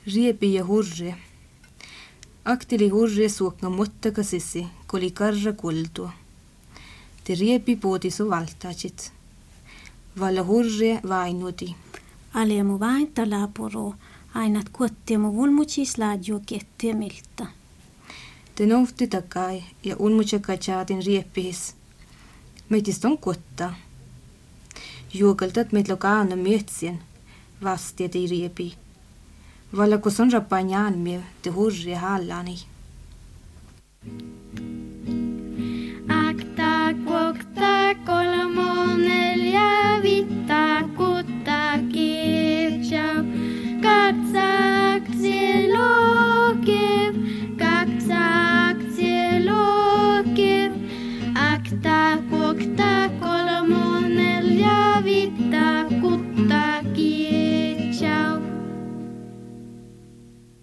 Riepi ja hurri. Aktili hurri suokka mottaka sissi, koli karra kultua. Te riepi puutisu valtaatsit. Valla hurri vainuti. Alemu vainta lapuro, ainat kuottiemu vulmutsis laadju kettiemiltä. Te nouhti takai ja unmutsaka chaatin riepihis. Meitis on kuottaa. Juokaltat meit lokaana myötsien, vastia te riepi. Valla kun on rappaanjaan mie te hurri hallani. Akta kuokta kolmo neljä.